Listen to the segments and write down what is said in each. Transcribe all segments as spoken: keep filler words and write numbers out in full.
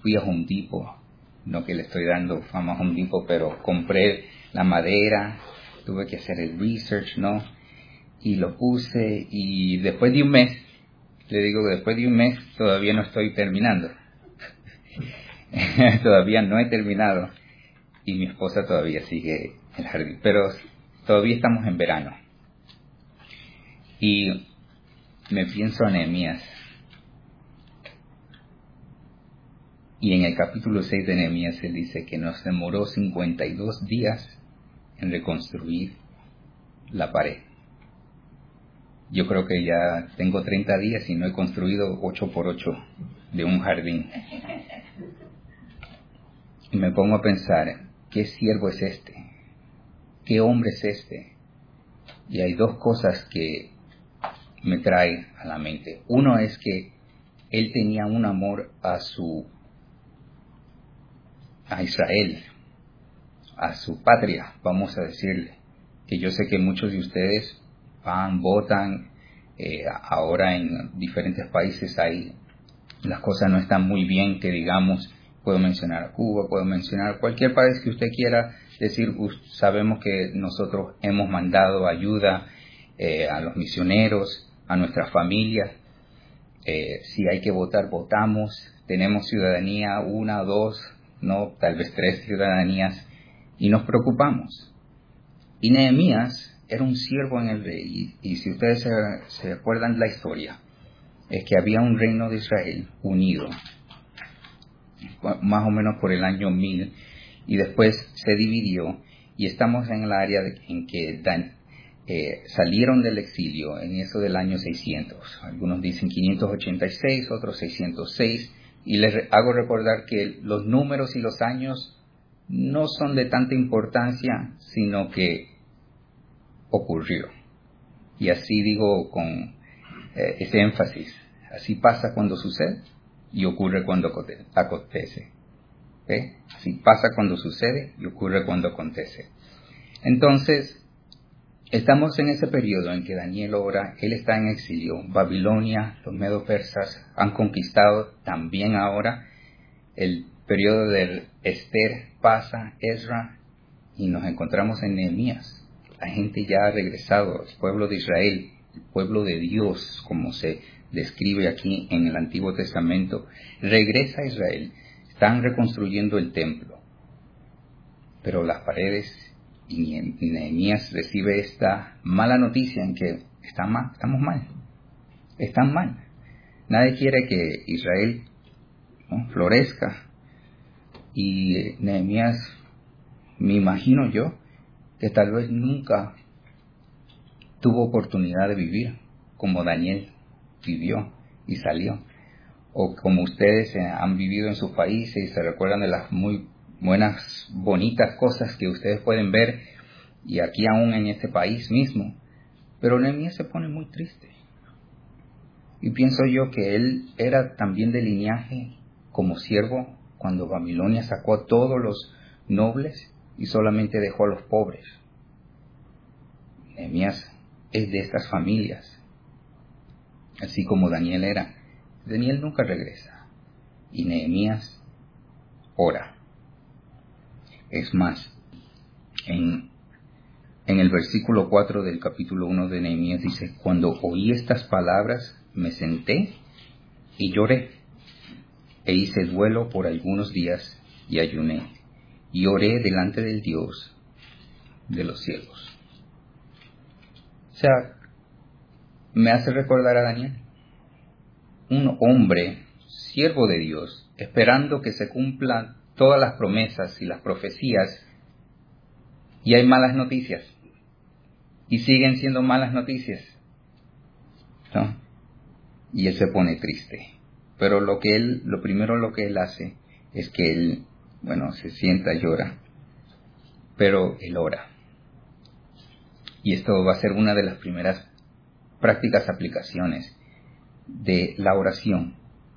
fui a Home Depot, no que le estoy dando fama a Home Depot, pero compré la madera, tuve que hacer el research, ¿no? Y lo puse, y después de un mes, le digo que después de un mes todavía no estoy terminando. Todavía no he terminado, y mi esposa todavía sigue en el jardín, pero todavía estamos en verano. Y me pienso a Nehemías. Y en el capítulo seis de Nehemías él dice que nos demoró cincuenta y dos días en reconstruir la pared. Yo creo que ya tengo treinta días y no he construido ocho por ocho de un jardín. Y me pongo a pensar, ¿qué siervo es este? ¿Qué hombre es este? Y hay dos cosas que me trae a la mente. Uno es que él tenía un amor a su a Israel, a su patria, vamos a decirle, que yo sé que muchos de ustedes van, votan, eh, ahora en diferentes países hay, las cosas no están muy bien, que digamos, puedo mencionar a Cuba, puedo mencionar cualquier país que usted quiera decir, sabemos que nosotros hemos mandado ayuda eh, a los misioneros, a nuestras familias, eh, si hay que votar, votamos, tenemos ciudadanía, una, dos, no, tal vez tres ciudadanías, y nos preocupamos. Y Nehemías era un siervo en el rey, y, y si ustedes se, se acuerdan la historia, es que había un reino de Israel unido, más o menos por el año mil, y después se dividió, y estamos en el área de, en que Dan, eh, salieron del exilio en eso del año seiscientos, algunos dicen quinientos ochenta y seis, otros seiscientos seis, y les hago recordar que los números y los años no son de tanta importancia, sino que ocurrió. Y así digo con eh, ese énfasis. Así pasa cuando sucede y ocurre cuando acontece. ¿Ve? Así pasa cuando sucede y ocurre cuando acontece. Entonces, estamos en ese periodo en que Daniel ora, él está en exilio. Babilonia, los medo persas han conquistado también ahora. El periodo de Esther pasa, Ezra, y nos encontramos en Nehemías. La gente ya ha regresado, el pueblo de Israel, el pueblo de Dios, como se describe aquí en el Antiguo Testamento, regresa a Israel. Están reconstruyendo el templo, pero las paredes, y Nehemías recibe esta mala noticia en que está mal, estamos mal, están mal. Nadie quiere que Israel, ¿no?, florezca. Y Nehemías, me imagino yo, que tal vez nunca tuvo oportunidad de vivir como Daniel vivió y salió, o como ustedes han vivido en sus países y se recuerdan de las muy buenas, bonitas cosas que ustedes pueden ver, y aquí aún en este país mismo. Pero Nehemías se pone muy triste, y pienso yo que él era también de linaje como siervo cuando Babilonia sacó a todos los nobles y solamente dejó a los pobres. Nehemías es de estas familias, así como Daniel era. Daniel nunca regresa, y Nehemías ora. Es más, en, en el versículo cuatro del capítulo uno de Nehemías dice: cuando oí estas palabras me senté y lloré, e hice duelo por algunos días y ayuné, y oré delante del Dios de los cielos. O sea, me hace recordar a Daniel, un hombre, siervo de Dios, esperando que se cumplan todas las promesas y las profecías, y hay malas noticias, y siguen siendo malas noticias, ¿no? Y él se pone triste. Pero lo que él, lo primero lo que él hace es que él, bueno, se sienta, llora, pero él ora. Y esto va a ser una de las primeras prácticas aplicaciones de la oración.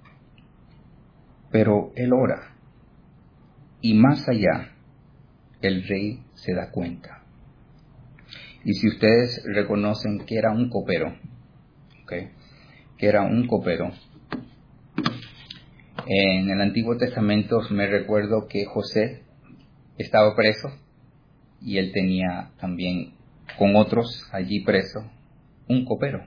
Pero él ora, y más allá, el rey se da cuenta. Y si ustedes reconocen que era un copero, ¿okay?, que era un copero, En el Antiguo Testamento me recuerdo que José estaba preso y él tenía también con otros allí preso un copero.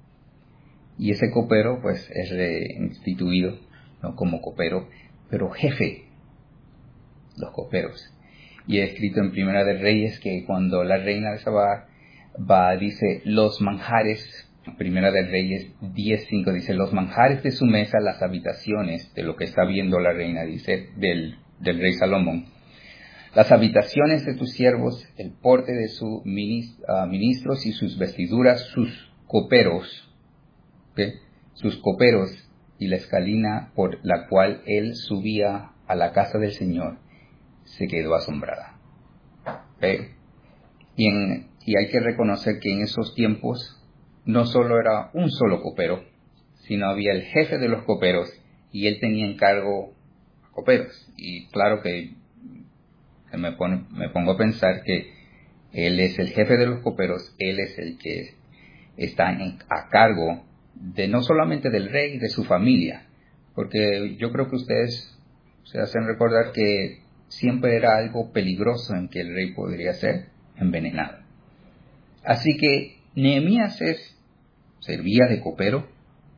Y ese copero pues es instituido, ¿no?, como copero, pero jefe, los coperos. Y he escrito en Primera de Reyes que cuando la reina de Sabá va, dice, los manjares, Primera de Reyes diez cinco, dice, los manjares de su mesa, las habitaciones, de lo que está viendo la reina, dice, del, del rey Salomón, las habitaciones de tus siervos, el porte de sus ministros y sus vestiduras, sus coperos, ¿okay?, sus coperos y la escalina por la cual él subía a la casa del Señor, se quedó asombrada. ¿Okay? Y, en, y hay que reconocer que en esos tiempos no solo era un solo copero, sino había el jefe de los coperos y él tenía en cargo a coperos. Y claro que me, pone, me pongo a pensar que él es el jefe de los coperos, él es el que está en, a cargo de no solamente del rey y de su familia, porque yo creo que ustedes se hacen recordar que siempre era algo peligroso en que el rey podría ser envenenado. Así que Nehemías es, servía de copero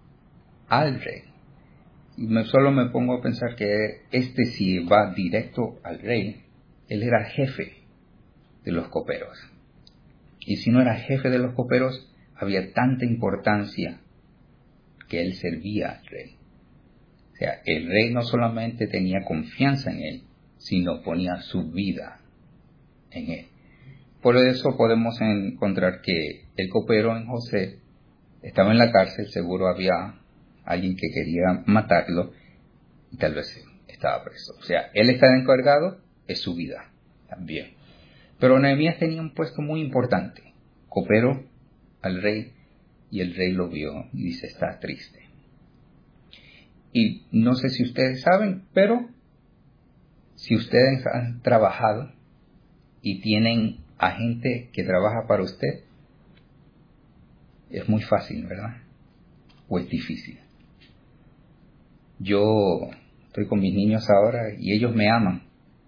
al rey. Y me, solo me pongo a pensar que este, si va directo al rey, él era jefe de los coperos. Y si no era jefe de los coperos, había tanta importancia que él servía al rey. O sea, el rey no solamente tenía confianza en él, sino ponía su vida en él. Por eso podemos encontrar que el copero en José estaba en la cárcel, seguro había alguien que quería matarlo y tal vez estaba preso. O sea, él está encargado de su vida también. Pero Nehemías tenía un puesto muy importante, copero al rey, y el rey lo vio y dice, está triste. Y no sé si ustedes saben, pero si ustedes han trabajado y tienen a gente que trabaja para usted, es muy fácil, ¿verdad? ¿O es difícil? Yo estoy con mis niños ahora y ellos me aman.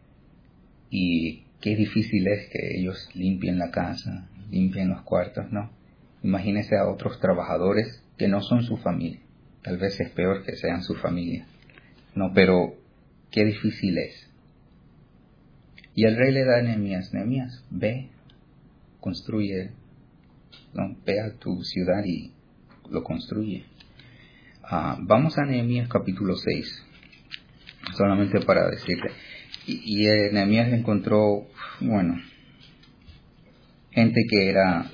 Y qué difícil es que ellos limpien la casa, limpien los cuartos, ¿no? Imagínese a otros trabajadores que no son su familia. Tal vez es peor que sean su familia. No, pero qué difícil es. Y el rey le da a Nehemías, Nehemías, ve, construye, ¿no? Ve a tu ciudad y lo construye. Uh, vamos a Nehemías capítulo seis, solamente para decirle. Y, y eh, Nehemías encontró, bueno, gente que era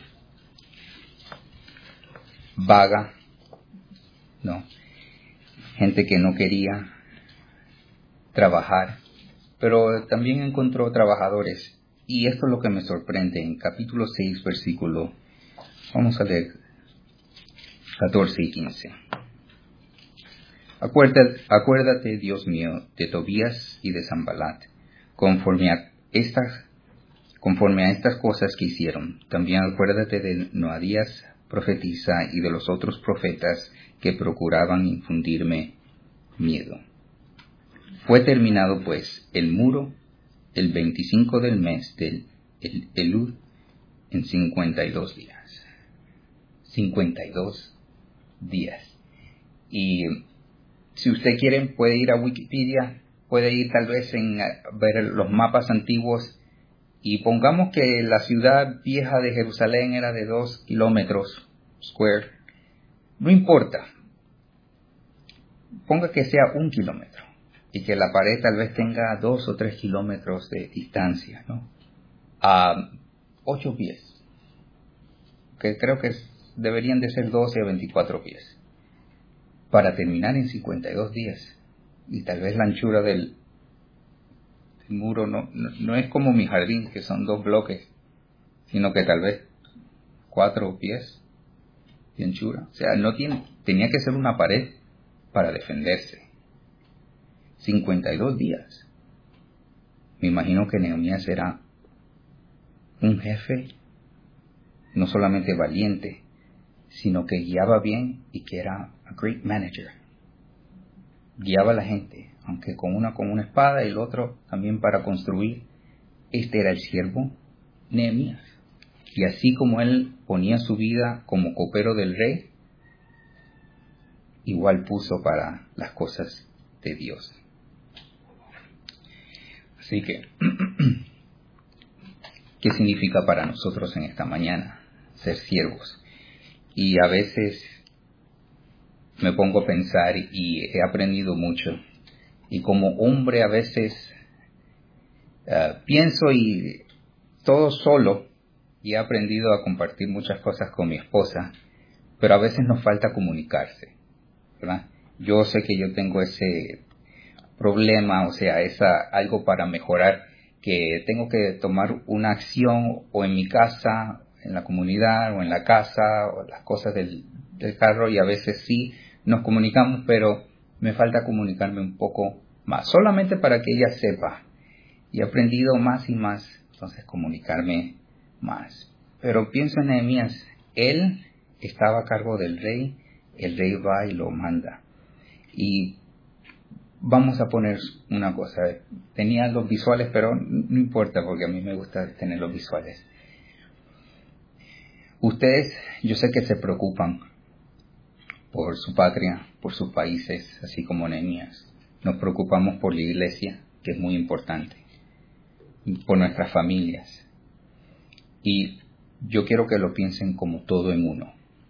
vaga, ¿no? Gente que no quería trabajar, pero también encontró trabajadores. Y esto es lo que me sorprende. En capítulo seis, versículo, vamos a leer catorce y quince. Acuérdate, acuérdate, Dios mío, de Tobías y de Sanballat, conforme a estas, conforme a estas cosas que hicieron. También acuérdate de Noadías, profetisa, y de los otros profetas que procuraban infundirme miedo. Fue terminado pues el muro el veinticinco del mes del el, Elul en cincuenta y dos días. cincuenta y dos días. Y si usted quiere puede ir a Wikipedia, puede ir tal vez en ver los mapas antiguos y pongamos que la ciudad vieja de Jerusalén era de dos kilómetros square. No importa. Ponga que sea un kilómetro y que la pared tal vez tenga dos o tres kilómetros de distancia, ¿no? A ocho pies, que creo que deberían de ser doce a veinticuatro pies, para terminar en cincuenta y dos días. Y tal vez la anchura del, del muro no, no, no es como mi jardín, que son dos bloques, sino que tal vez cuatro pies de anchura. O sea, no tiene, tenía que ser una pared para defenderse. cincuenta y dos días. Me imagino que Nehemías era un jefe no solamente valiente, sino que guiaba bien y que era a great manager. guiaba a la gente, aunque con una con una espada y el otro también para construir. Este era el siervo Nehemías. Y así como él ponía su vida como copero del rey, igual puso para las cosas de Dios. Así que, ¿qué significa para nosotros en esta mañana ser siervos? Y a veces me pongo a pensar y he aprendido mucho. Y como hombre a veces uh, pienso y todo solo, y he aprendido a compartir muchas cosas con mi esposa, pero a veces nos falta comunicarse, ¿verdad? Yo sé que yo tengo ese problema, o sea, esa algo para mejorar, que tengo que tomar una acción o en mi casa, en la comunidad o en la casa, o las cosas del, del carro, y a veces sí nos comunicamos, pero me falta comunicarme un poco más, solamente para que ella sepa. Y he aprendido más y más, entonces, comunicarme más. Pero pienso en Nehemías, él estaba a cargo del rey, el rey va y lo manda. Y vamos a poner una cosa, tenía los visuales, pero no importa porque a mí me gusta tener los visuales. Ustedes, yo sé que se preocupan por su patria, por sus países, así como Nehemías. Nos preocupamos por la iglesia, que es muy importante, por nuestras familias. Y yo quiero que lo piensen como todo en uno.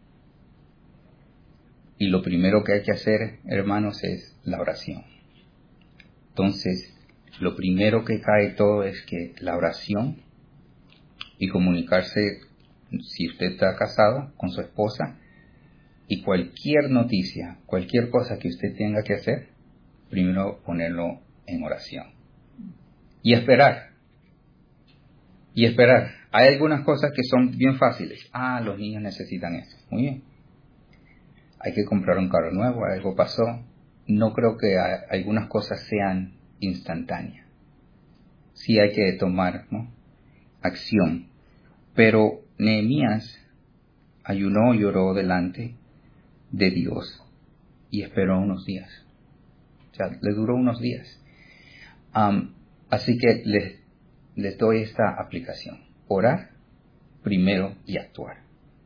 Y lo primero que hay que hacer, hermanos, es la oración. Entonces, lo primero que cae todo es que la oración y comunicarse, si usted está casado con su esposa, y cualquier noticia, cualquier cosa que usted tenga que hacer, primero ponerlo en oración. Y esperar. Y esperar. Hay algunas cosas que son bien fáciles. Ah, los niños necesitan esto. Muy bien. Hay que comprar un carro nuevo, algo pasó. No creo que algunas cosas sean instantáneas. Sí hay que tomar, ¿no?, acción. Pero Nehemías ayunó y oró delante de Dios y esperó unos días. O sea, le duró unos días. Um, así que les, les doy esta aplicación. Orar primero y actuar.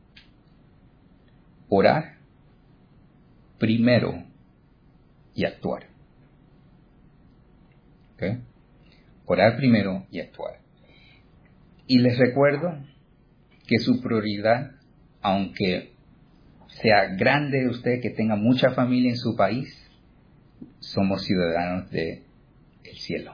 Orar primero y actuar. ¿Okay? Orar primero y actuar. Y les recuerdo que su prioridad, aunque sea grande de usted, que tenga mucha familia en su país, somos ciudadanos del cielo.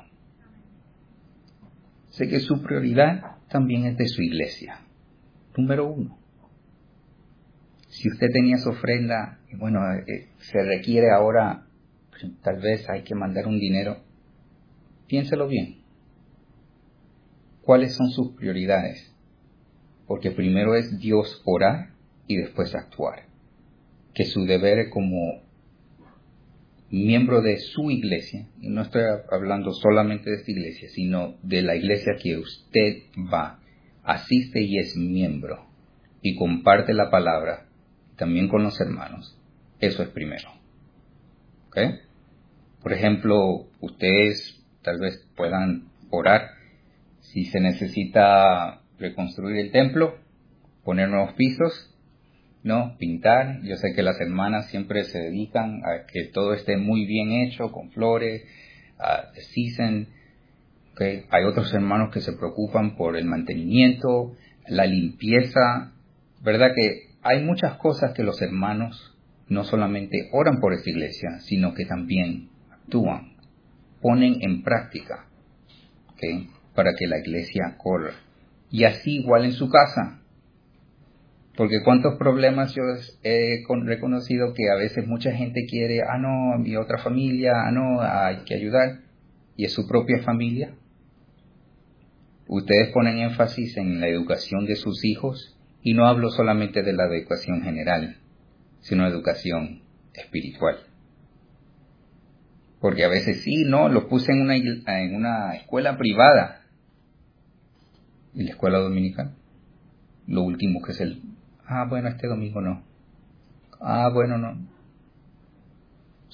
Sé que su prioridad también es de su iglesia. Número uno. Si usted tenía su ofrenda, bueno, eh, se requiere ahora, tal vez hay que mandar un dinero, piénselo bien. ¿Cuáles son sus prioridades? Porque primero es Dios orar y después actuar. Que su deber como miembro de su iglesia, y no estoy hablando solamente de esta iglesia, sino de la iglesia que usted va, asiste y es miembro, y comparte la palabra, también con los hermanos, eso es primero. ¿Ok? Por ejemplo, ustedes tal vez puedan orar si se necesita reconstruir el templo, poner nuevos pisos, ¿no?, pintar. Yo sé que las hermanas siempre se dedican a que todo esté muy bien hecho, con flores, uh, deshacen. ¿Okay? Hay otros hermanos que se preocupan por el mantenimiento, la limpieza. ¿Verdad que hay muchas cosas que los hermanos no solamente oran por esta iglesia, sino que también actúan, ponen en práctica, ¿okay?, para que la iglesia corra? Y así igual en su casa. Porque cuántos problemas yo he reconocido que a veces mucha gente quiere, ah no, mi otra familia, ah no, hay que ayudar, y es su propia familia. Ustedes ponen énfasis en la educación de sus hijos, y no hablo solamente de la educación general, sino educación espiritual. Porque a veces sí, no, lo puse en una, en una escuela privada, y la escuela dominical, lo último que es el, ah bueno, este domingo no, ah bueno, no.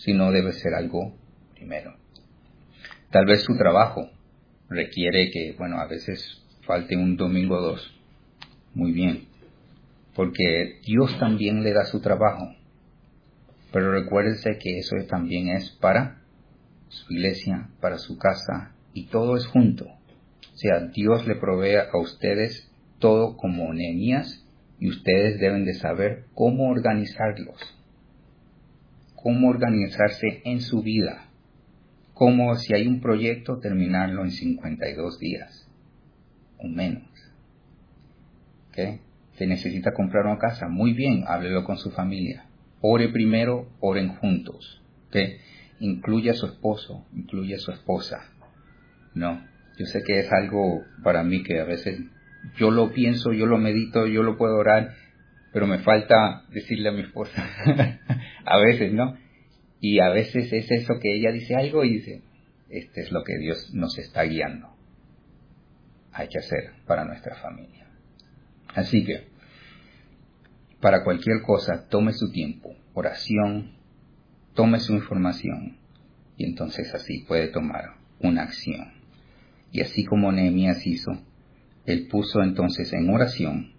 sino debe ser algo primero. Tal vez su trabajo requiere que, bueno, a veces falte un domingo o dos. Muy bien, porque Dios también le da su trabajo. Pero recuérdense que eso también es para su iglesia, para su casa, y todo es junto. O sea, Dios le provee a ustedes todo como Nehemías, y ustedes deben de saber cómo organizarlos, cómo organizarse en su vida, cómo si hay un proyecto terminarlo en cincuenta y dos días o menos. ¿Okay? Se necesita comprar una casa, muy bien, háblelo con su familia. Ore primero, oren juntos. ¿Okay? Incluya a su esposo, incluya a su esposa. No, yo sé que es algo para mí que a veces yo lo pienso, yo lo medito, yo lo puedo orar, pero me falta decirle a mi esposa. A veces, ¿no? Y a veces es eso que ella dice algo y dice, este es lo que Dios nos está guiando. Hay que hacer para nuestra familia. Así que, para cualquier cosa, tome su tiempo, oración, tome su información, y entonces así puede tomar una acción. Y así como Nehemías hizo, él puso entonces en oración,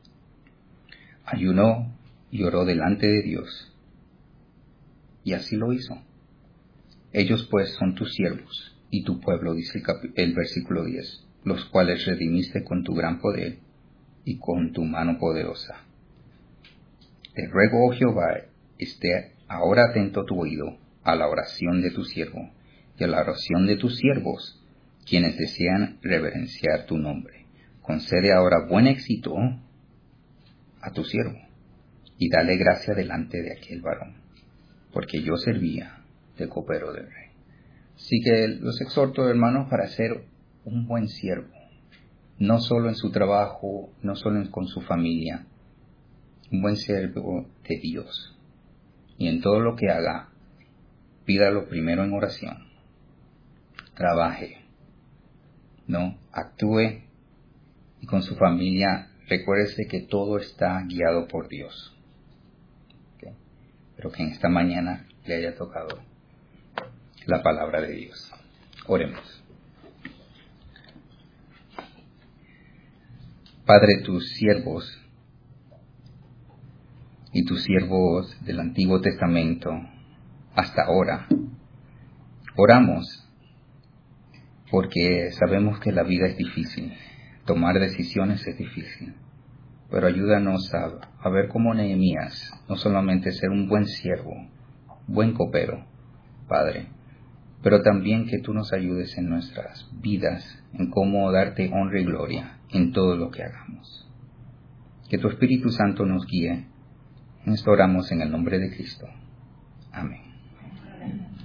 ayunó y oró delante de Dios. Y así lo hizo. Ellos pues son tus siervos y tu pueblo, dice el, cap- el versículo diez, los cuales redimiste con tu gran poder y con tu mano poderosa. Te ruego, oh Jehová, esté ahora atento tu oído a la oración de tu siervo y a la oración de tus siervos, quienes desean reverenciar tu nombre. Concede ahora buen éxito a tu siervo y dale gracia delante de aquel varón, porque yo servía de copero del rey. Así que los exhorto, hermanos, para ser un buen siervo, no solo en su trabajo, no solo en, con su familia, un buen siervo de Dios. Y en todo lo que haga, pídalo primero en oración. Trabaje, ¿no? Actúe, y con su familia recuérdese que todo está guiado por Dios. ¿Okay? Pero que en esta mañana le haya tocado la palabra de Dios. Oremos. Padre, tus siervos y tus siervos del Antiguo Testamento hasta ahora, oramos porque sabemos que la vida es difícil, tomar decisiones es difícil, pero ayúdanos a, a ver cómo Nehemías, no solamente ser un buen siervo, buen copero, Padre, pero también que tú nos ayudes en nuestras vidas, en cómo darte honra y gloria en todo lo que hagamos. Que tu Espíritu Santo nos guíe. Nos oramos en el nombre de Cristo. Amén.